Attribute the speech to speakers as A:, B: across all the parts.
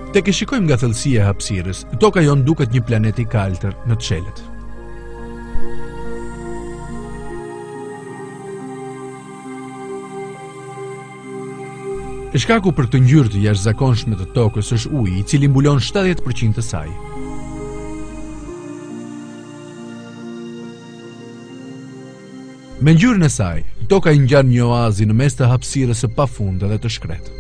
A: Tek e shikojmë nga thellësia e hapësirës, toka jon duket një planet I kaltër në të çelët. Shkaku për këtë ngjyrë të jashtëzakonshme të tokës është uji, I cili mbulon 70% të saj. Me ngjyrën e saj, toka I ngjan një oazë në mes të hapësirës së pafundë dhe të shkretë.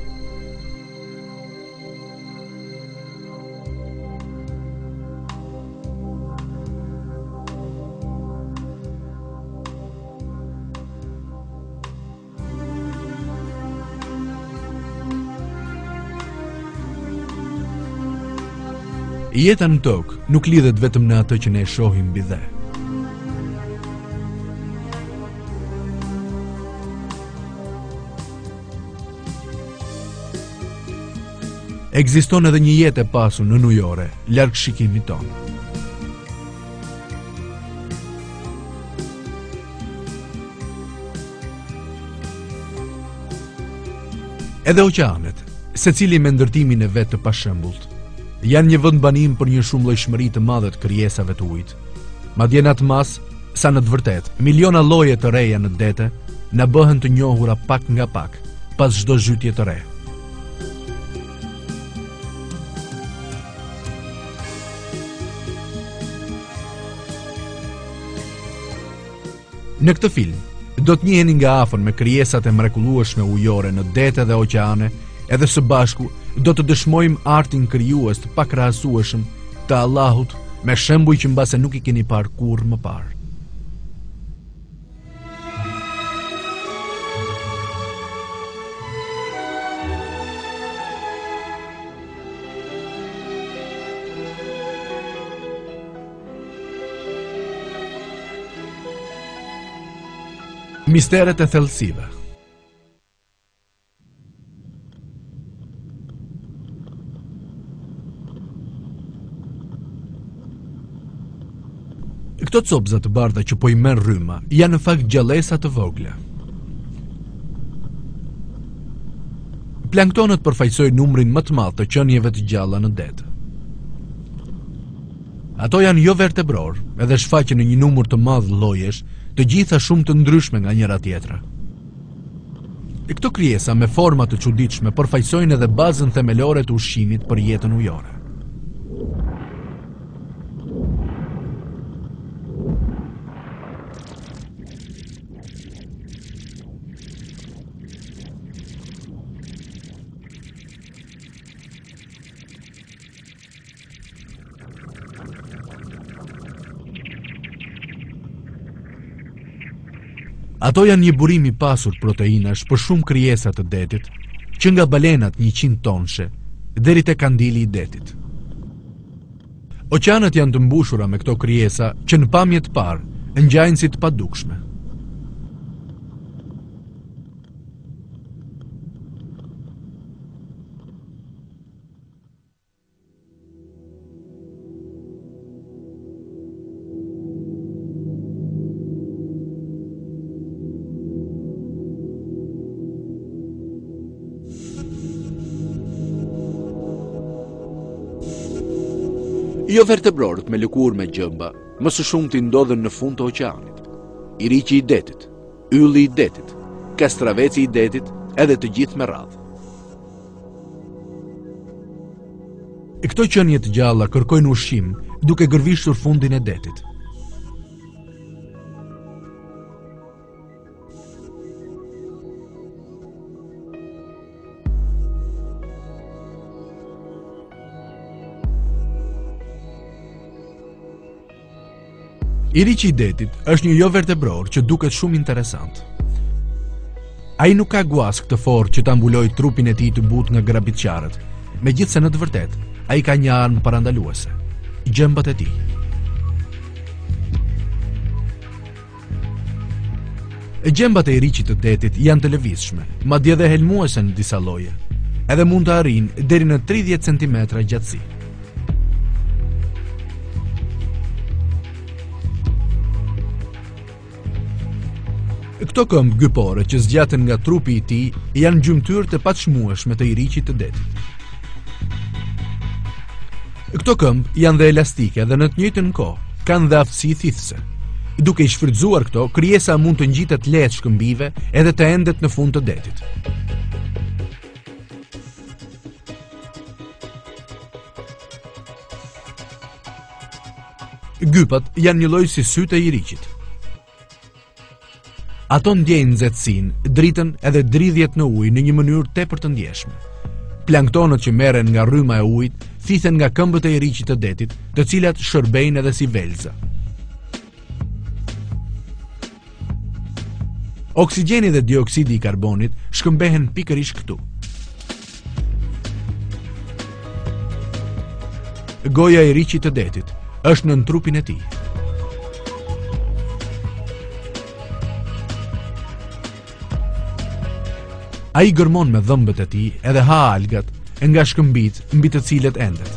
A: Jeta në tokë nuk lidhet vetëm në atë që ne shohim mbi dhe. Ekziston edhe një jetë e pasur në ujore, larg shikimit tonë. Edhe oqeanet, secili me ndërtimin e vet të pashëmbullt, janë një vend banim për një shumëllojshmëri të madhe të krijesave të ujit. Madje në atë mas, sa në të vërtet, miliona lloje të reja në dete na bëhen të njohura pak nga pak, pas çdo zhytje të re. Në këtë film, do të njiheni nga afër me krijesat e mrekullueshme ujore në dete dhe oqeane, edhe së bashku do të dëshmojmë artin krijues të pakrahasueshëm të Allahut me shembuj që mbase nuk I keni parë kurrë më parë. Misteret e thellësive. Këto copëza të bardha që po I merr rryma janë në fakt gjallësa të vogla. Planktonët përfaqësojnë numrin më të madh të qenieve të gjalla në det. Ato janë jo vertebror, edhe shfaqen në një numër të madh llojesh, të gjitha shumë të ndryshme nga njëra tjetra. Këto krijesa me forma të çuditshme përfaqësojnë edhe bazën themelore të ushqimit për jetën ujore. Ato janë një burim I pasur proteinash për shumë krijesa të detit, që nga balenat 100 tonshe deri te kandili I detit. Oqeanet janë të mbushura me këto krijesa që në pamje të parë ngjajnë si të padukshme. Jo vertebrorët me lëkurë me gjëmba, më së shumti ndodhen në fund të oqeanit. Iriqi I detit, ylli I detit, kastraveci I detit, edhe të gjithë me radhë. Këto qenie të gjalla kërkojnë ushqim duke gërvishtur fundin e detit. Iriqi I detit është një jo vertebror që duket shumë interesant. Ai nuk ka guas këtë forë që ta mbulojë trupin e tij të butë nga grabitqarët, megjithse në të vërtetë ai ka një armë parandaluese, gjëmbat e tij. Gjëmbat e iriqit të detit janë të lëvizshme, madje edhe helmuese në disa lloje, edhe mund të arrijnë deri në 30 cm gjatësi. Këto këmbë gypore që zgjaten nga trupi I tij janë gjymtyrë të paçmueshme të iriqit të detit. Këto këmbë janë dhe elastike dhe në të njëjtën kohë kanë dhe aftësi thithëse. Duke i shfrytzuar këto, krijesa mund të ngjitet lehtë shkëmbive edhe të endet në fund të detit. Gypat janë një lloj si sytë e iriqit. Ato ndjejnë nxehtësinë, dritën edhe dridhjet në ujë në një mënyrë tepër të ndjeshme. Planktonët që merren nga rryma e ujit thithen nga këmbët e iriqit të detit, të cilat shërbejnë edhe si velza. Oksigjeni dhe dioksidi i karbonit shkëmbehen pikërisht këtu. Goja e iriqit të detit është nën trupin e tij. Ai gërmon me dhëmbët e tij edhe ha algat nga shkëmbit mbi të cilët endet.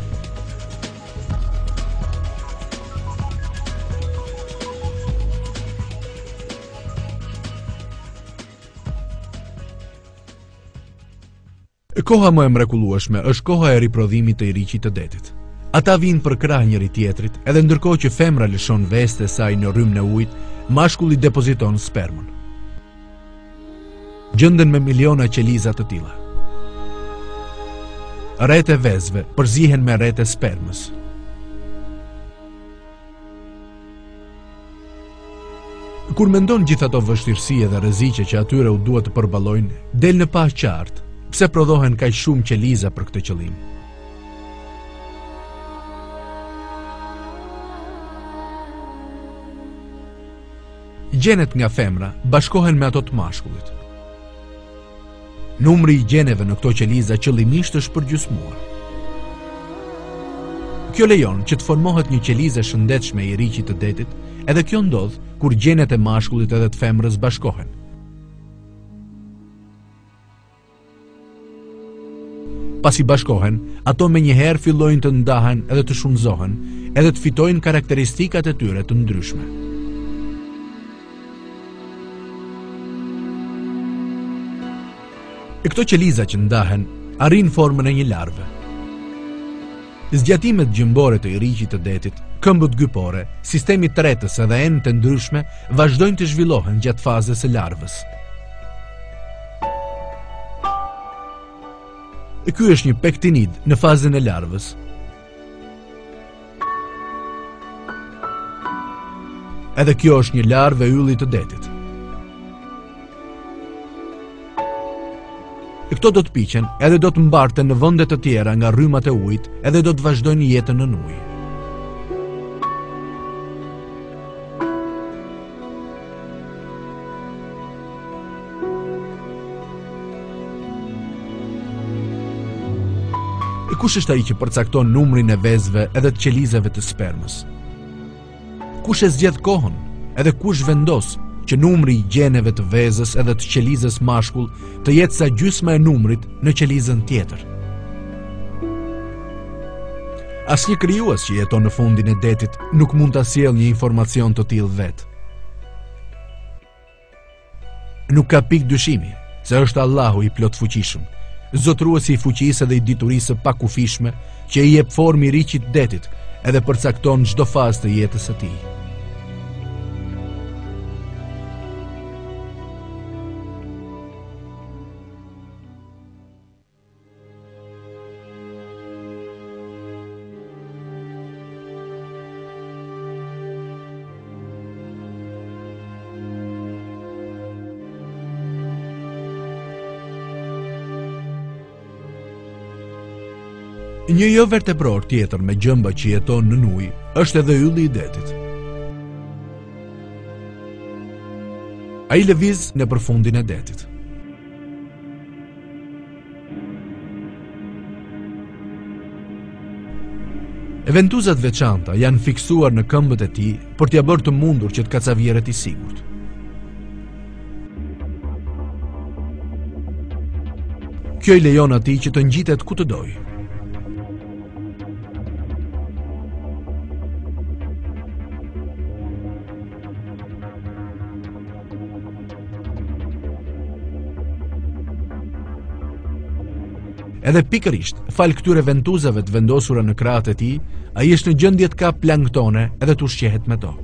A: Koha më e mrekullueshme është koha e riprodhimit të iriqit të detit. Ata vinë për krah njëri tjetrit, edhe ndërkohë që femra lëshon vestë e saj në rrymën e ujit, mashkulli depoziton spermën. Gjenden me miliona qeliza të tilla. Rreth e vezëve përzihen me rreth e spermës. Kur mendon gjithë ato vështirësi dhe rreziqe që atyre u duhet të përballojnë, del në pa qartë pse prodhohen kaq shumë qeliza për këtë qëllim. Gjenet nga femra bashkohen me ato të mashkullit. Numri i gjeneve në këto qeliza qëllimisht është përgjysmuar. Kjo lejon që të formohet një qelizë e shëndetshme e iriqit të detit, edhe kjo ndodh kur gjenet e mashkullit edhe të femrës bashkohen. Pasi bashkohen, ato menjëherë fillojnë të ndahen edhe të shumëzohen, edhe të fitojnë karakteristikat e tyre të ndryshme. Këto qeliza që ndahen arrin formën e një larve. Zgjatimet gjëmbore të iriqit të detit, këmbët gypore, sistemi tretës edhe enë të ndryshme vazhdojnë të zhvillohen gjatë fazës së larvës. Ky është një pektinid në fazën e larvës. Edhe kjo është një larvë e yllit të detit. Këto do të piqen edhe do të mbarten në vende të tjera nga rrymat e ujit edhe do të vazhdojnë jetën në ujë. Kush është ai që përcakton numrin e vezëve edhe të qelizave të spermës? Kush e zgjedh kohën edhe kush vendos që numri i gjeneve të vezës edhe të qelizës mashkull të jetë sa gjysma e numrit në qelizën tjetër? Asnjë krijues që jeton në fundin e detit nuk mund ta sjellë një informacion të tillë vet. Nuk ka pikë dyshimi se është Allahu i plot fuqishëm, zotruesi i fuqisë dhe i diturisë së pakufishme, që i jep formë iriqit detit edhe përcakton çdo fazë të jetës së tij. Një jo vertebror tjetër me gjëmba që jeton në ujë është edhe ylli i detit. Ai lëviz në përfundin e detit. Ventuzat veçanta janë fiksuar në këmbët e tij për t'ia bërë të mundur që të kacavjerët i sigurt. Kjo i lejon atij që të ngjitet ku të dojë. Edhe pikërisht, fal këtyre ventuzave të vendosura në krahët e tij, ai është në gjendje të kapë planktone edhe të ushqehet me to.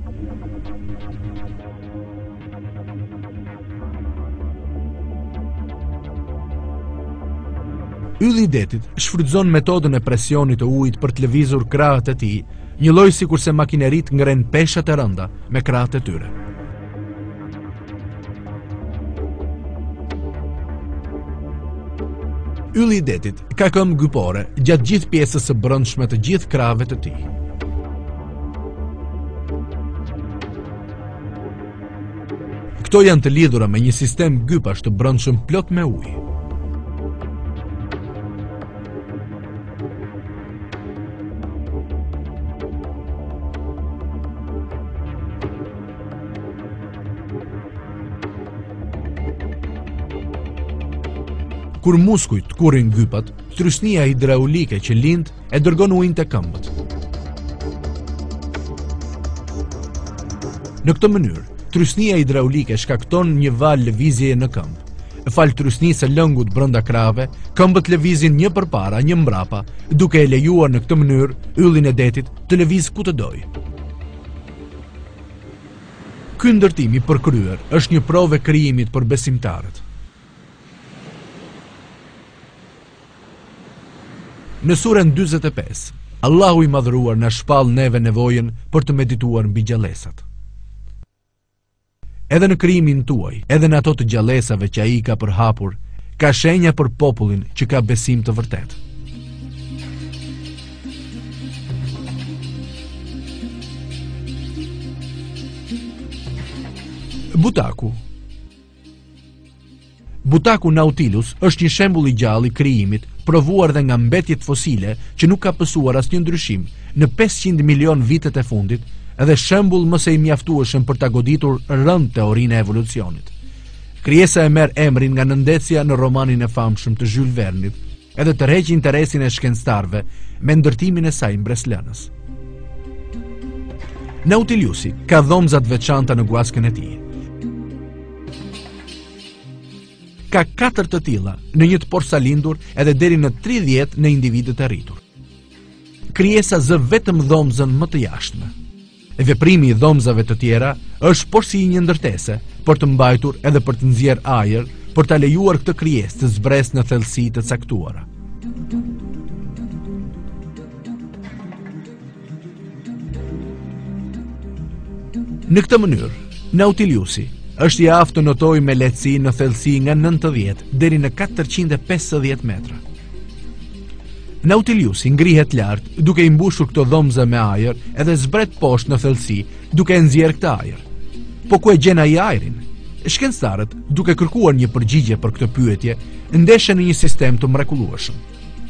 A: Ylli i detit shfrytëzon metodën e presionit të ujit për të lëvizur krahët e tij, njëlloj sikurse makinerit ngren peshat e rënda me krahët e tyre. Ylli i detit ka këmbë gypore gjatë gjithë pjesës së brendshme të gjithë krahëve të tij. Këto janë të lidhura me një sistem gypash të brendshëm plot me ujë. Kur muskujt kurin gypat, trysnia hidraulike që lind e dërgon ujin te këmbët. Në këtë mënyrë, trysnia hidraulike shkakton një val lëvizjeje në këmbë. Fal trysnisë së lëngut brenda krahëve, këmbët lëvizin një përpara, një mbrapa, duke e lejuar në këtë mënyrë yllin e detit të lëvizë ku të dojë. Ky ndërtim i përkryer është një provë e krijimit për besimtarët. Në surën 45, Allahu i madhëruar na shpall neve nevojën për të medituar mbi gjallësat. Edhe në krijimin tuaj, edhe në ato të gjallësave që ai ka përhapur, ka shenja për popullin që ka besim të vërtet. Butaku Nautilus është një shembull i gjallë i krijimit, provuar dhe nga mbetjet fosile që nuk ka pësuar asnjë ndryshim në 500 milion vitet e fundit, edhe shembull më së i mjaftueshëm për ta goditur rënd teorinë e evolucionit. Krijesa e merr emrin nga nëndetësja në romanin e famshëm të Jules Vernit, edhe tërheq interesin e shkencëtarëve me ndërtimin e saj mbreslënës. Nautilusi ka dhomza të veçanta në guaskën e tij. Ka 4 të tilla në një të porsalindur edhe deri në 30 në individët e rritur. Krijesa zë vetëm dhomzën më të jashtme. Veprimi i dhomzave të tjera është por si një ndërtese për të mbajtur edhe për të nxjerrë ajër, për ta lejuar këtë krijesë të zbresë në thellësi të caktuara. Në këtë mënyrë, Nautilusi është i aftë të notojë me lehtësi në thellësi nga 90 deri në 450 metra. Nautilusi ngrihet lart duke i mbushur këto dhomza me ajër edhe zbret poshtë në thellësi duke e nxjerrë këtë ajër. Po ku e gjen ai ajrin? Shkencëtarët, duke kërkuar një përgjigje për këtë pyetje, ndeshen në një sistem të mrekullueshëm.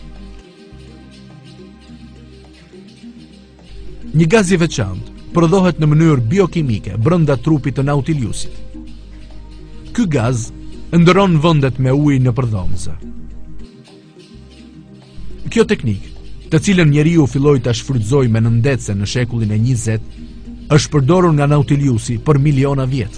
A: Një gaz i veçantë prodhohet në mënyrë biokimike brenda trupit të Nautilusit. Ky gaz ndëron vëndet me ujë në përdhomza. Kjo teknikë, të cilën njeriu filloi ta shfrytëzojë me nëndetëse në shekullin e 20, është përdorur nga Nautilusi për miliona vjet.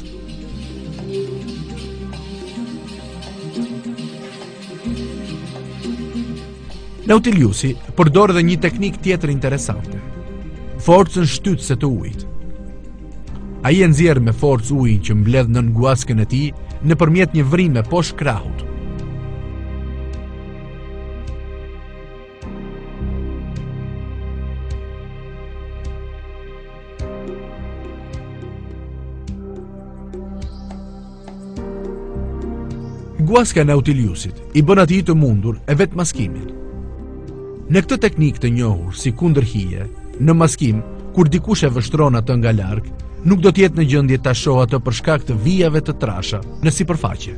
A: Nautilusi përdor edhe një teknikë tjetër interesante: forcën shtytëse të ujit. Ai e nxjerr me forcë ujin që mbledh nën guaskën e tij nëpërmjet një vrime poshtë krahut. Guaska e Nautilusit i bën atij të mundur e vetë maskimin. Në këtë teknikë të njohur si kundërhije, në maskim, kur dikush e vështron atë nga larg, nuk do të jetë në gjendje ta shohë atë për shkak të vijave të trasha në sipërfaqe.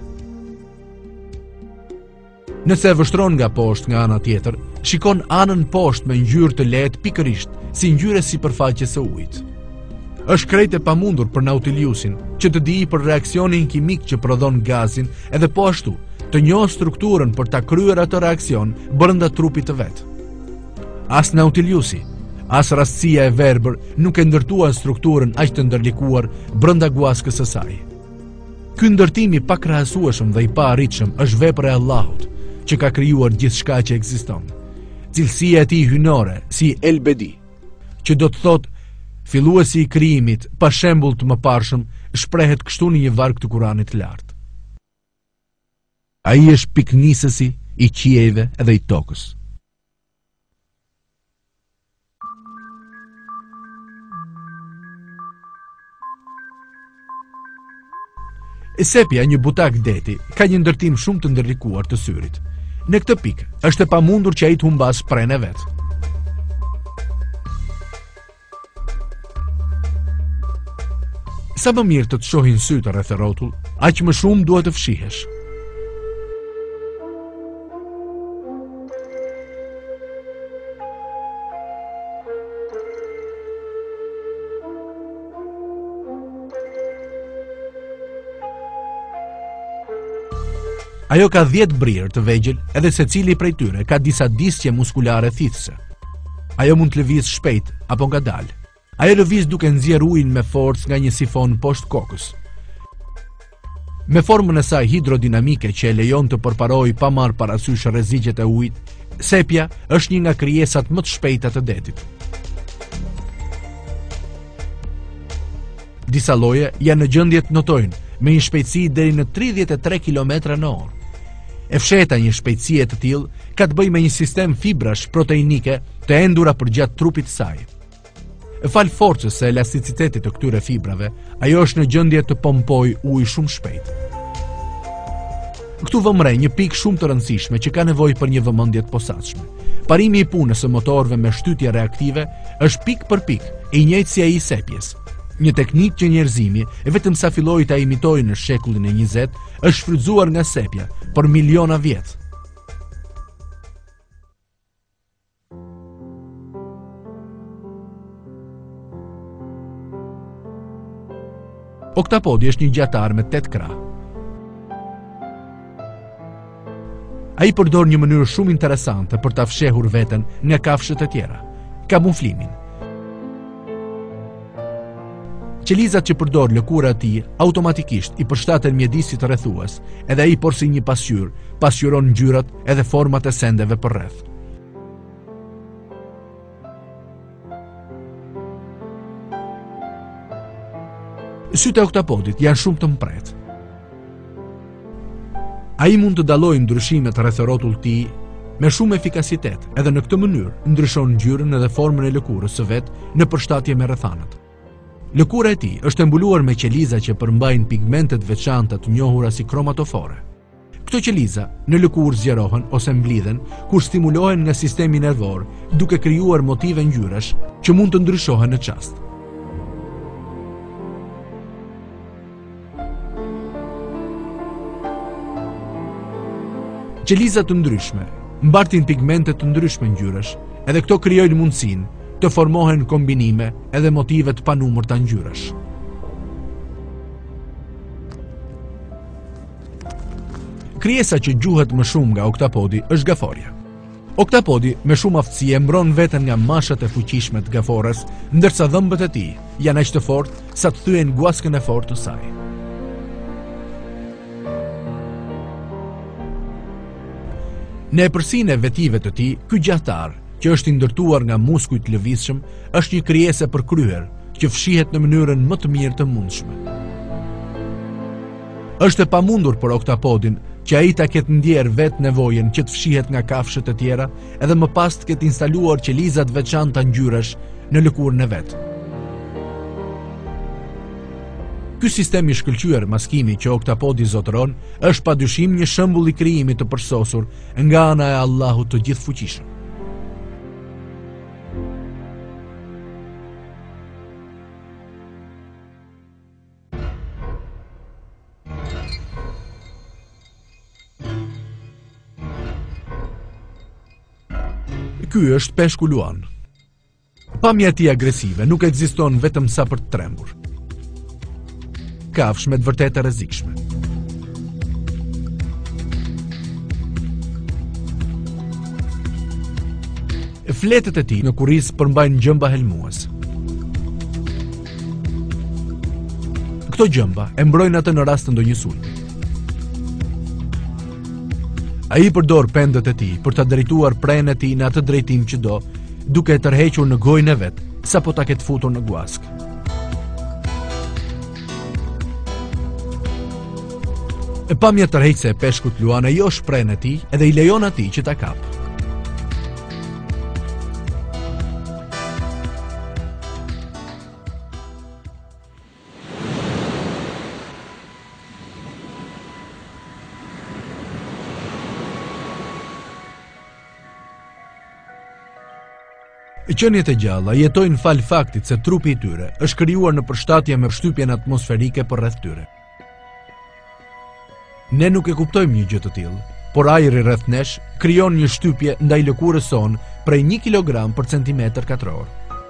A: Nëse e vështron nga poshtë nga ana tjetër, shikon anën poshtë me ngjyrë të lehtë pikërisht si ngjyra e sipërfaqes së ujit. Është krejt e pamundur për Nautilusin që të dijë për reaksionin kimik që prodhon gazin edhe po ashtu të njohë strukturën për ta kryer atë reaksion brenda trupit të vet. As Nautilusi, as rastësia e verbër nuk e ndërtuan strukturën aq të ndërlikuar brenda guaskës së saj. Ky ndërtim i pakrahasueshëm dhe i paarritshëm është vepër e Allahut, që ka krijuar gjithçka që ekziston. Cilësia e tij hynore, si El-Bedi, që do të thotë filluesi i krijimit, pa shembull të mëparshëm, shprehet kështu në një varg të Kuranit të lartë. Ai është piknisësi i qiejve edhe i tokës. Sepja, një butak deti, ka një ndërtim shumë të ndërlikuar të syrit. Në këtë pikë, është e pamundur që ai të humbas prenë e vet. Sa më mirë të të shohin sytë rreth rrotull, aq më shumë duhet të fshihesh. Ajo ka 10 brirë të vegjël, edhe secili prej tyre ka disa disqe muskulare thithëse. Ajo mund të lëviz shpejt apo ngadalë. Ajo lëviz duke nxjerrë ujin me forcë nga një sifon poshtë kokës. Me formën e saj hidrodinamike që e lejon të përparojë pa marrë parasysh rrezikët e ujit, sepja është një nga krijesat më të shpejta të detit. Disa lloje janë në gjendje të notojnë me një shpejtësi deri në 33 km/h. E fshehta një shpejtësie të tillë ka të bëjë me një sistem fibrash proteinike të endura përgjatë trupit të saj. Fal forcës së elasticitetit të këtyre fibrave, ajo është në gjendje të pompojë ujë shumë shpejt. Këtu vëmre një pikë shumë të rëndësishme që ka nevojë për një vëmendje të posaçme. Parimi i punës së motorëve me shtytje reaktive është pikë për pikë i njëjtë si ai i sepjes. Një teknikë që njerëzimi, vetëm sa filloi ta imitojë në shekullin e 20, është shfrytzuar nga sepja për miliona vjet. Oktapodi është një gjatar me 8 krah. Ai përdor një mënyrë shumë interesante për ta fshehur veten nga kafshët e tjera, kamuflimin. Qelizat që përdor lëkura e tij automatikisht i përshtaten mjedisit rrethues, edhe ai por si një pasqyron ngjyrat edhe format e sendeve përreth. Sytë e oktapodit janë shumë të mpret. Ai mund të dallojë ndryshimet rreth rrotullit të tij me shumë efikasitet, edhe në këtë mënyrë ndryshon ngjyrën edhe formën e lëkurës së vet në përshtatje me rrethanat. Lëkura e tij është e mbuluar me qeliza që përmbajnë pigmentet veçanta të njohura si kromatofore. Këto qeliza në lëkurë zgjerohen ose mblidhen kur stimulohen nga sistemi nervor, duke krijuar motive ngjyrash që mund të ndryshohen në çast. Qelizat të ndryshme mbartin pigmente të ndryshme ngjyrash, edhe këto krijojnë mundësinë të formohen kombinime edhe motive të panumërta ngjyrash. Krijesa që gjuhet më shumë nga oktapodi është gaforja. Oktapodi me shumë aftësi e mbron veten nga mashat e fuqishme të gaforës, ndërsa dhëmbët e tij janë aq të fortë sa të thyen guaskën e fortë të saj. Në epërsinë e vetive të tij, ky gjatar, që është i ndërtuar nga muskuj të lëvizshëm, është një krijesë e përkryer që fshihet në mënyrën më të mirë të mundshme. Është e pamundur për oktapodin që ai ta ketë ndjerë vetë nevojën që të fshihet nga kafshët e tjera, edhe më pas të ketë instaluar qeliza të veçanta ngjyrash në lëkurën e vet. Ky sistem i shkëlqyer maskimi që oktapodi zotëron është padyshim një shembull i krijimit të përsosur nga ana e Allahut të Gjithfuqishëm. Ky është peshku luan. Pamja e tij agresive nuk ekziston vetëm sa për të trembur. Kafshë me të vërtetë e rrezikshme. Fletët e tij në kurriz përmbajnë gjëmba helmues. Këto gjëmba e mbrojnë atë në rast të ndonjë sulmi. Ai përdor pendët e tij për ta drejtuar prenë e tij në atë drejtim që do, duke e tërhequr në gojën e vet, sapo ta ketë futur në guask. Pamja tërheqëse e peshkut luan ajo shprehën e tij edhe i lejon atij që ta kap. Qeniet e gjalla jetojnë fal faktit se trupi i tyre është krijuar në përshtatje me shtypjen atmosferike përreth tyre. Ne nuk e kuptojmë një gjë të tillë, por ajri rreth nesh krijon një shtypje ndaj lëkurës son prej 1 kilogram për centimetër katror.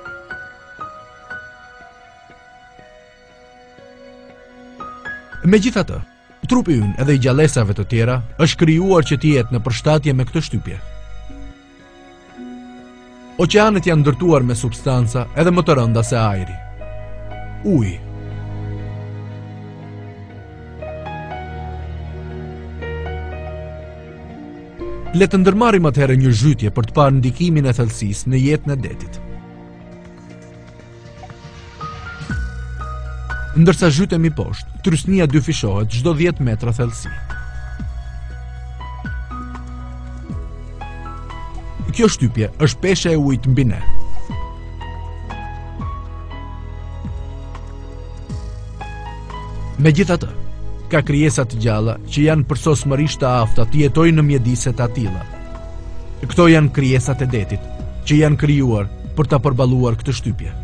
A: Megjithatë, trupi ynë edhe i gjallësave të tjera është krijuar që të jetë në përshtatje me këtë shtypje. Oqeanet janë ndërtuar me substanca edhe më të rënda se ajri. Uji. Le të ndërmarrim atëherë një zhytje për të parë ndikimin e thellësisë në jetën e detit. Ndërsa zhytemi poshtë, trysnia dyfishohet çdo 10 metra thellësi. Kjo shtypje është pesha e ujit mbi ne. Megjithatë, ka krijesa të gjalla që janë përsosmërisht të afta të jetojnë në mjedise të tilla. Këto janë krijesat e detit, që janë krijuar për ta përballuar këtë shtypje.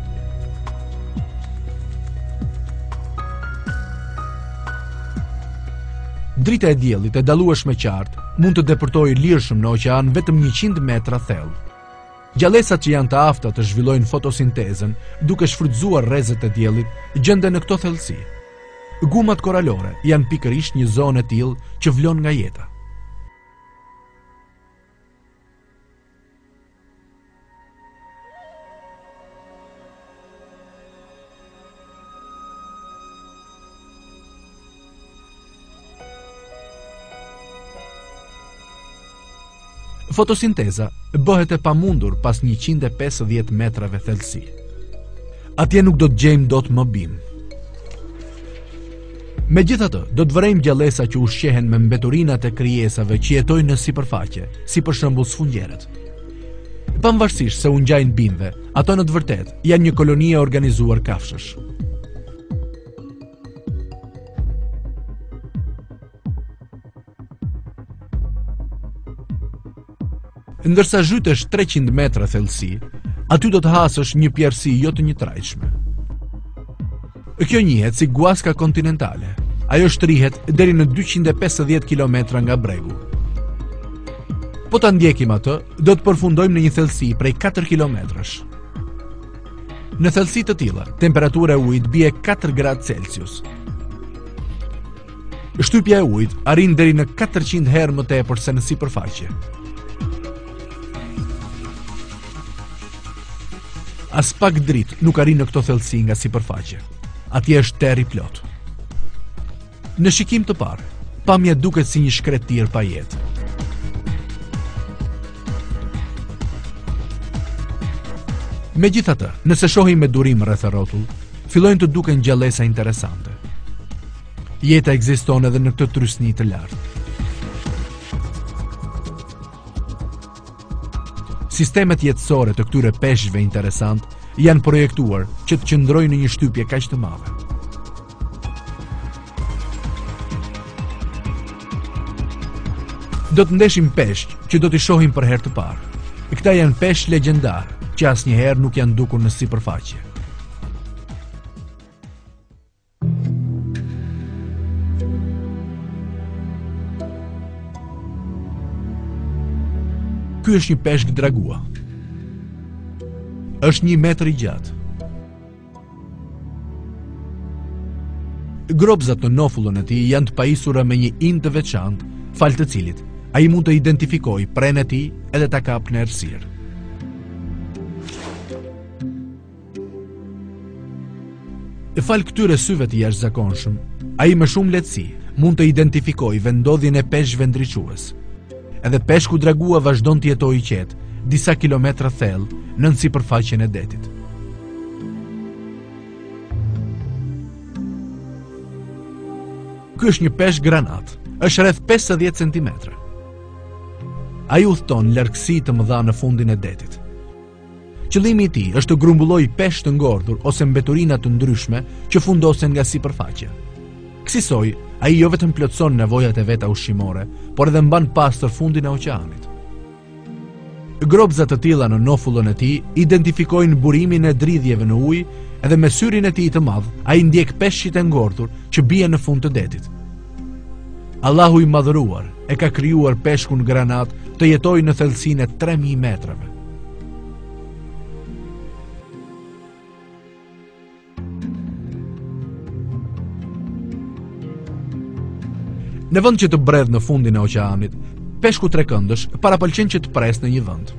A: Drita e diellit e dallueshme qartë mund të depërtojë lirshëm në oqean vetëm 100 metra thellë. Gjallësat që janë të afta të zhvillojnë fotosintezën duke shfrytzuar rrezet e diellit gjenden në këto thellësi. Gumat koralore janë pikërisht një zonë e tillë që vlon nga jeta. Fotosinteza bëhet e pamundur pas 150 metrave thellësi. Atje nuk do të gjejmë dot më bim. Megjithatë, do të vërejmë gjallësa që ushqehen me mbeturinat e krijesave që jetojnë në sipërfaqe, si për shembull sfungjerët. Pavarësisht se u ngjajnë bimëve, ato në të vërtetë janë një koloni e organizuar kafshësh. Ndërsa zhytesh 300 metra thellësi, aty do të hasësh një pjerësi jo të njëtrajtshme. Kjo njihet si guaska kontinentale. Ajo shtrihet deri në 250 kilometra nga bregu. Po ta ndjekim atë, do të përfundojmë në një thellësi prej 4 kilometrash. Në thellësi të tilla, temperatura e ujit bie 4 gradë Celsius. Shtypja e ujit arrin deri në 400 herë më tepër se në sipërfaqe. As pak dritë nuk arrin në këto thellësi nga sipërfaqe. Atje është terr i plot. Në shikim të parë, pamja duket si një shkretir pa jetë. Megjithatë, nëse shohim me durim rreth rrotull, fillojnë të duken gjallësa interesante. Jeta ekziston edhe në këtë trysni të lartë. Sistemet jetësore të këtyre peshqve interesant janë projektuar që të qëndrojnë në një shtypje kaq të madhe. Do të ndeshim peshq që do t'i shohim për herë të parë. Këta janë peshq legjendar që asnjëherë nuk janë dukur në sipërfaqe. Ky është një peshk dragua. Është 1 metër i gjatë. Gropzat në nofullën e tij janë të pajisura me një ind të veçantë, fal të cilit ai mund të identifikojë prenë e tij edhe ta kapë në errësirë. Fal këtyre syve të jashtëzakonshëm, ai me shumë lehtësi mund të identifikojë vendodhjen e peshqve ndriçues. edhe peshku dragua vazhdon të jetojë qetë, disa kilometra thellë nën sipërfaqen e detit. Ky është një peshk granat, është rreth 50 cm. Ai udhton largësi të mëdha në fundin e detit. Qëllimi i tij është të grumbullojë peshq të ngordhur ose mbeturina të ndryshme që fundosen nga sipërfaqja. Kësaj, ai jo vetëm plotson nevojat e veta ushqimore, por edhe mban pastër fundin e oqeanit. Grobza të tilla në nofullën e tij identifikojnë burimin e dridhjeve në ujë, edhe me syrin e tij të madh, ai ndjek peshqit e ngordhur që bien në fund të detit. Allahu i madhëruar e ka krijuar peshkun granat të jetojë në thellësinë e 3000 metrave. Në vend që të bredh në fundin e oqeanit, peshku trekëndësh parapëlqen që të presë në një vend.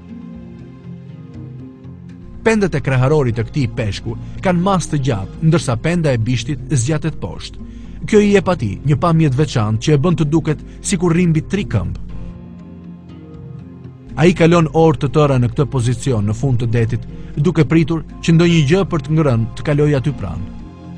A: Pendet e kreharorit të këtij peshku kanë masë të gjatë, ndërsa penda e bishtit zgjatet poshtë. Kjo i jep atij një pamje të veçantë që e bën të duket sikur rrimbi 3 këmbë. Ai kalon orë të tëra në këtë pozicion në fund të detit, duke pritur që ndonjë gjë për të ngrënë të kalojë aty pranë.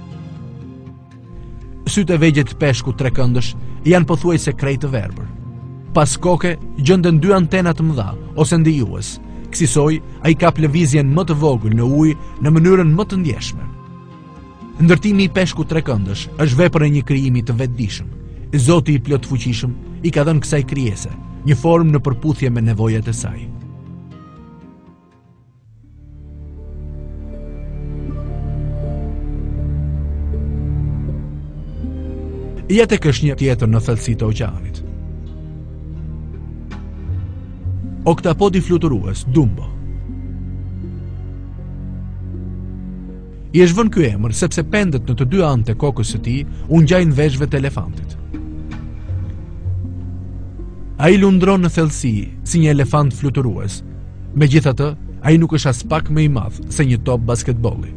A: Sytë e vegjël të peshkut trekëndësh janë pothuajse krejt të verbër. Pas koke gjenden 2 antena të mëdha ose ndijues. Kësaj ai kap lëvizjen më të vogël në ujë në mënyrën më të ndjeshme. Ndërtimi i peshkut trekëndësh është vepër e një krijimi të vetëdijshëm. Zoti i plot fuqishëm i ka dhënë kësaj krijese një formë në përputhje me nevojat e saj. Ja tek është një tjetër në thellësi të oqeanit. Oktapodi fluturues, Dumbo. I është vënë ky emër sepse pendet në të 2 anët e kokës së tij u ngjajnë veshëve të elefantit. Ai lundron në thellësi si një elefant fluturues. Megjithatë, ai nuk është as pak më i madh se një top basketbolli.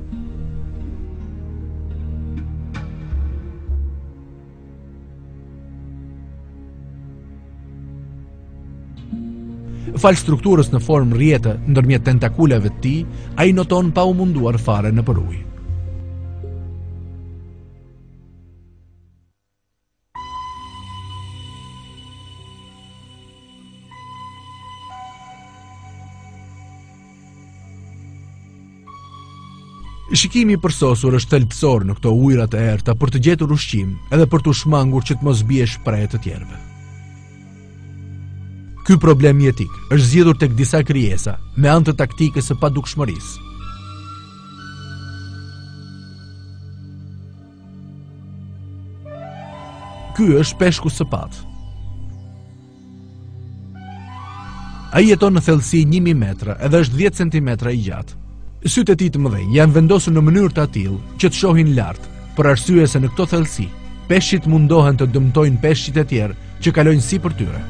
A: Fal strukturës në formë rrjete ndërmjet tentakuleve të tij, ai noton pa u munduar fare në ujë. Shikimi i përsosur është thelbësor në këto ujërat e errta për të gjetur ushqim edhe për të shmangur që të mos bie shprehje të tjerëve. Ky problem jetik është zgjidhur tek disa krijesa me anë të taktikës së padukshmërisë. Ky është peshku sapat. Ai jeton në thellësi 1000 metra edhe është 10 cm i gjatë. Sytë e tij të mëdhenj janë vendosur në mënyrë të tillë që të shohin lart, për arsye se në këto thellësi peshqit mundohen të dëmtojnë peshqit e tjerë që kalojnë sipër tyre.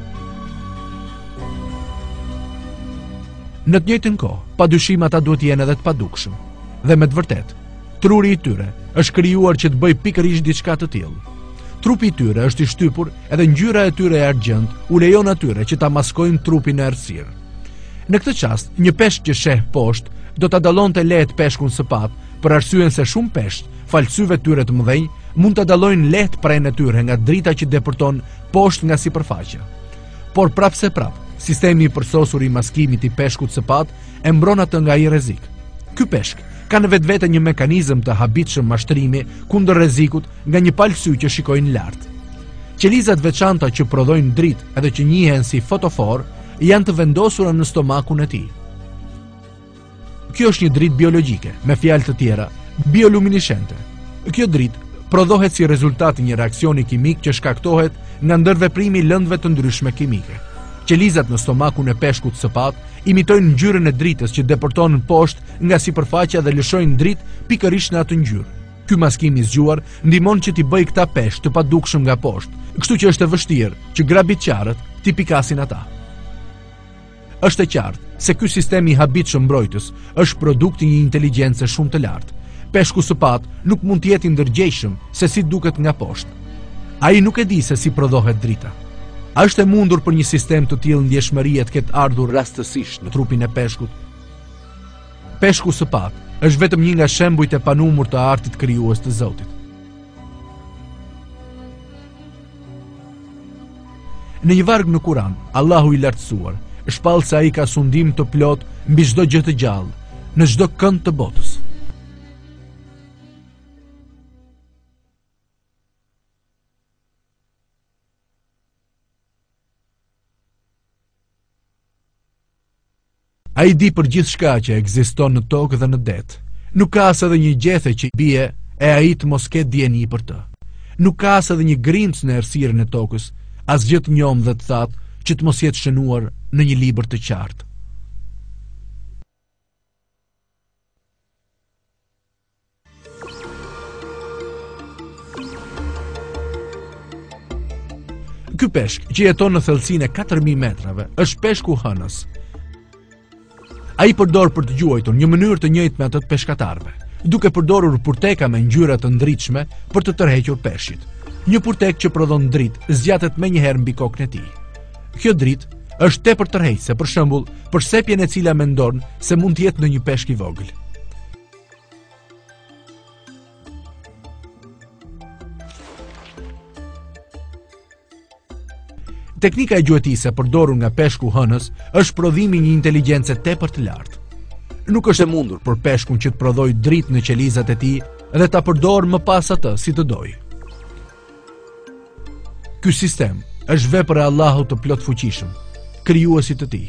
A: Në të njëjtën kohë, padyshim ata duhet jenë edhe të padukshëm. Dhe me të vërtetë, truri i tyre është krijuar që të bëjë pikërisht diçka të tillë. Trupi i tyre është i shtypur edhe ngjyra e tyre e argjend u lejon atyre që ta maskojnë trupin e errësirë. Në këtë çast, një peshk që sheh poshtë do ta dallonte lehtë peshkun sapat, për arsyeën se shumë peshq, falsyve tyre të mëdhenj, mund ta dallojnë lehtë prenën e tyre nga drita që depërton poshtë nga sipërfaqja. Por prapse prap, sistemi i përsosur i maskimit i peshkut sapat e mbron atë nga ai rrezik. Ky peshk ka në vetvete një mekanizëm të habitshëm mashtrimi kundër rrezikut nga një palë sy që shikojnë lart. Qelizat veçanta që prodhojnë dritë edhe që njihen si fotofor janë të vendosura në stomakun e tij. Kjo është një dritë biologjike, me fjalë të tjera, bioluminishente. Kjo dritë prodhohet si rezultat i një reaksioni kimik që shkaktohet nga ndërveprimi i lëndëve të ndryshme kimike. Qelizat në stomakun e peshkut sapat imitojnë ngjyrën e dritës që depërton poshtë nga sipërfaqja dhe lëshojnë dritë pikërisht në atë ngjyrë. Ky maskim i zgjuar ndihmon që t'i bëjë këta peshq të padukshëm nga poshtë, kështu që është e vështirë që grabitçarët t'i pikasin ata. Është e qartë se ky sistem i habitshëm mbrojtës është produkt i një inteligjence shumë të lartë. Peshku sapat nuk mund të jetë i ndërgjegjshëm se si duket nga poshtë. Ai nuk e di se si prodhohet drita. A është e mundur për një sistem të tillë ndjeshmëria të ketë ardhur rastësisht në trupin e peshkut? Peshku së pat është vetëm një nga shembujt e panumur të artit krijues të Zotit. Në një varg në Kuran, Allahu i lartësuar shpall se ai ka sundim të plot mbi çdo gjë të gjallë, në çdo kënd të botës. Ai di për gjithçka që ekziston në tokë dhe në det. Nuk ka as edhe një gjethe që bie e ai të mos ketë dieni për të. Nuk ka as edhe një grimc në errësirën e tokës, asgjë të njom dhe të thatë që të mos jetë shënuar në një libër të qartë. Ky peshk që jeton në thellësinë e 4000 metrave është peshku hënës. Ai përdor për të gjuajtur një mënyrë të njëjtë me atë të peshkatarëve, duke përdorur purteka me ngjyra të ndritshme për të tërhequr peshqit. Një purtek që prodhon dritë zgjatet menjëherë mbi kokën e tij. Kjo dritë është tepër tërheqëse, për shembull, për sepjen e cila mendon se mund të jetë në një peshk i vogël. Teknika e gjuetisë e përdorur nga peshku hënës është prodhimi i një inteligjence tepër të lartë. Nuk është e mundur për peshkun që të prodhojë dritë në qelizat e tij dhe ta përdorë më pas atë si të dojë. Ky sistem është vepër e Allahut të plotfuqishëm, krijuesit të tij.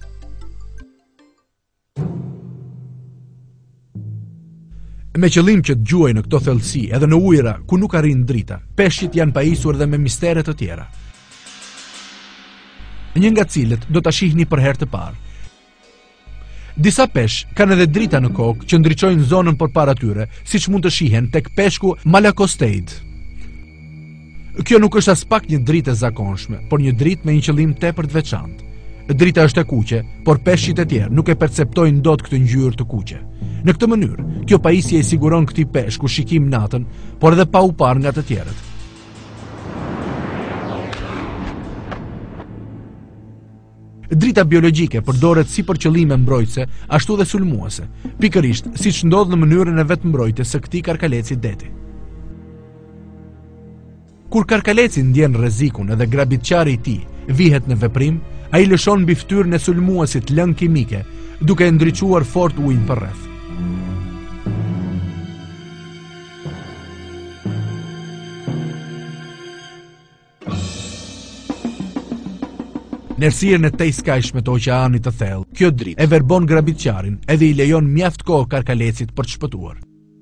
A: Me qëllim që të gjuajë në këto thellësi edhe në ujëra ku nuk arrin drita, peshqit janë pajisur edhe me mistere të tjera. Një nga cilët do ta shihni për herë të parë. Disa peshq kanë edhe drita në kokë që ndriçojnë zonën përpara tyre, siç mund të shihen tek peshku Malacosteid. Kjo nuk është as pak një dritë e zakonshme, por një dritë me një qëllim tepër të veçantë. Drita është e kuqe, por peshqit e tjerë nuk e perceptojnë dot këtë ngjyrë të kuqe. Në këtë mënyrë, kjo pajisje i siguron këtij peshku shikim natën, por edhe pa u parë nga të tjerët. Drita biologjike përdoret si për qëllime mbrojtëse, ashtu dhe sulmuese, pikërisht siç ndodh në mënyrën e vetëmbrojtjes së këtij karkaleci deti. Kur karkaleci ndjen rrezikun edhe grabitçari i tij vihet në veprim, ai lëshon mbi fytyrën e sulmuesit lëng kimike, duke ndriçuar fort ujin përreth. Në errësirën e tejskajshme të oqeanit të thellë, kjo dritë e verbon grabitçarin edhe i lejon mjaft kohë karkalecit për të shpëtuar.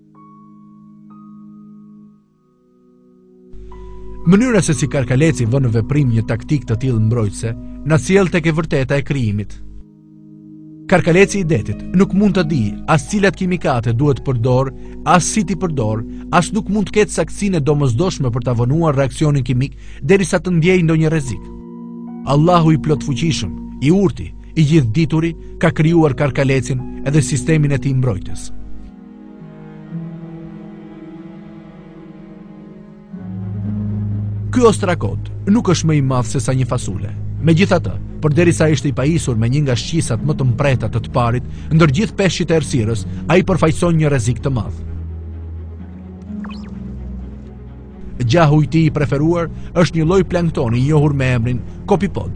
A: Mënyra se si karkaleci vën në veprim një taktik të tillë mbrojtëse na sjell tek e vërteta e krijimit. Karkaleci i detit nuk mund të di as cilat kimikate duhet të përdor, as si t'i përdor, as nuk mund të ketë saktësinë e domosdoshme për ta vonuar reaksionin kimik derisa të ndjejë ndonjë rrezik. Allahu i plotfuqishëm, i urti, i gjithdituri, ka krijuar karkalecin edhe sistemin e tij mbrojtës. Ky ostrakod nuk është më i madh se sa një fasule. Megjithatë, përderisa ishte i pajisur me një nga shqisat më të mpreta të parit, ndër gjithë peshqit e errësirës, ai përfaqëson një rrezik të madh. Gjahu i tij i preferuar është një lloj planktoni i njohur me emrin kopipod.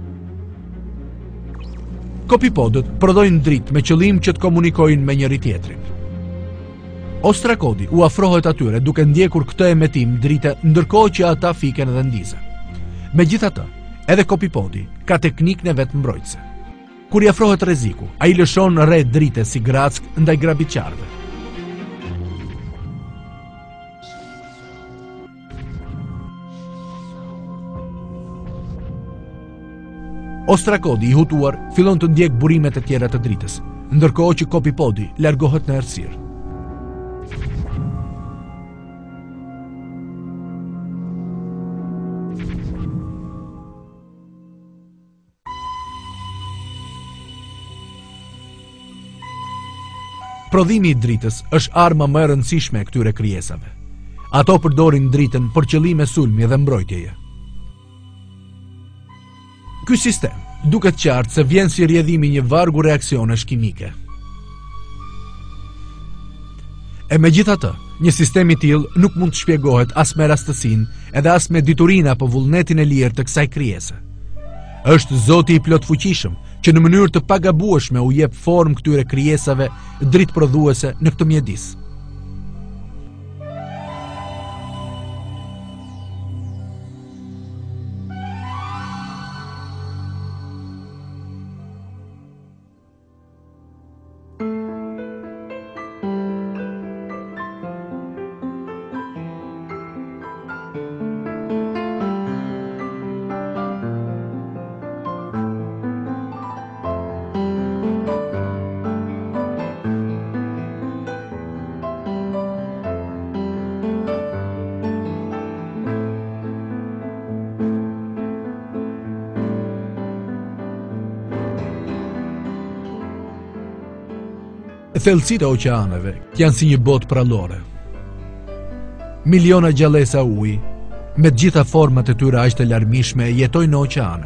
A: Kopipodët prodhojnë dritë me qëllim që të komunikojnë me njëri tjetrin. Ostrakodi u afrohet atyre duke ndjekur këtë emetim drite ndërkohë që ata fiken dhe ndizën. Megjithatë, edhe kopipodi ka teknikën e vet mbrojtëse. Kur i afrohet rreziku, ai lëshon rre drite si grack ndaj grabitçarëve. Ostrakodi i hutuar fillon të ndjek burimet e tjera të dritës, ndërkohë që kopipodi largohet në errësirë. Prodhimi i dritës është arma më e rëndësishme e këtyre krijesave. Ato përdorin dritën për qëllime sulmi dhe mbrojtjeje. Ky sistem duket qartë se vjen si rrjedhimi i një vargu reaksionesh kimike. E megjithatë, një sistem i tillë nuk mund të shpjegohet as me rastësinë edhe as me diturinë apo vullnetin e lirë të kësaj krijese. Është Zoti i plotfuqishëm që në mënyrë të pagabueshme u jep formë këtyre krijesave dritë prodhuese në këtë mjedis. Thellësitë e oqeaneve janë si një botë prallore. Miliona gjallësa uji, me të gjitha format e tyre aq të larmishme, jetojnë në oqeane.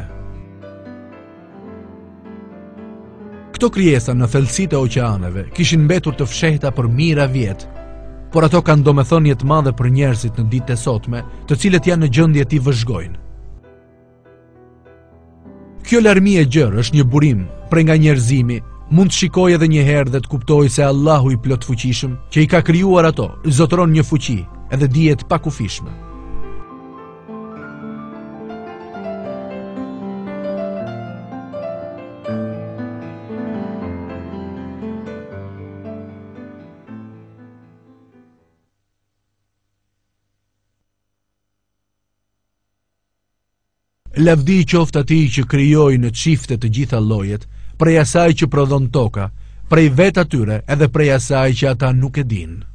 A: Këto krijesa në thellësitë e oqeaneve kishin mbetur të fshehta për mijëra vjet, por ato kanë domethënie të madhe për njerëzit në ditët e sotme, të cilët janë në gjendje t'i vëzhgojnë. Kjo larmi e gjerë është një burim prej nga njerëzimi. Mund të shikoj edhe një herë dhe të kuptoj se Allahu i plotfuqishëm, që i ka krijuar ato, zotëron një fuqi edhe dijet pa kufishme. Lavdi qoftë atij që krijoi në çifte të gjitha llojet, prej asaj që prodhon toka, prej vet atyre edhe prej asaj që ata nuk e dinë.